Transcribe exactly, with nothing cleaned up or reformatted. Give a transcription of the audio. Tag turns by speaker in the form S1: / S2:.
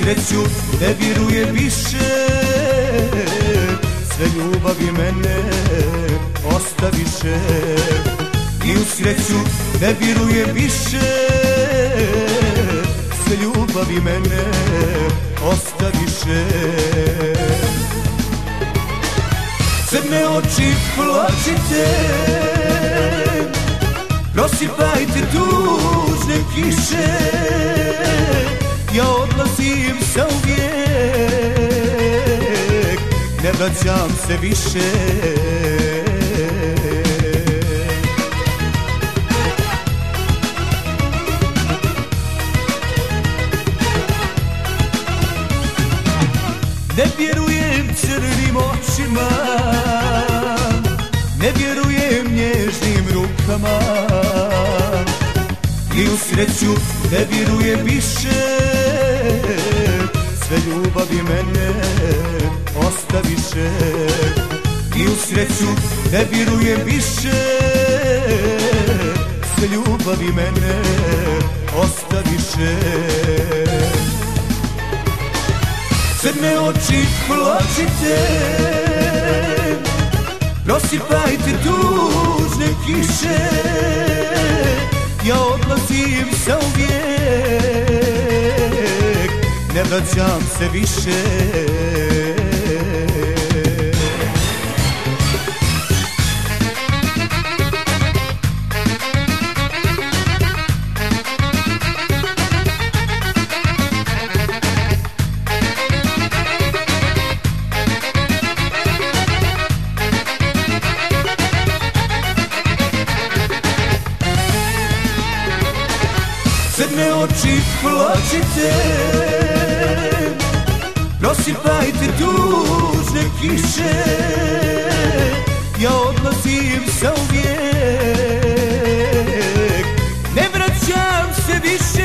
S1: sreću ne vjeruje više, sve ljubavi mene ostaviše. I u sreću ne vjeruje više, sve ljubavi mene ostaviše. Crne oči plačite, prosipajte tužne kiše, ja odlazim zauvijek, ne vraćam se više. Ne vjerujem crnim očima, ne vjerujem nježnim rukama, i u sreću ne vjerujem više, sve ljubavi mene ostaviše. I u sreću ne vjerujem više, sve ljubavi mene ostaviše. Crne oči plačite, prosipajte tužne kiše, ja odlazim zauvijek, ne vraćam se više. Crne oči plačite, prosipajte tužne kiše, ja odlazim zauvijek, ne vraćam se više.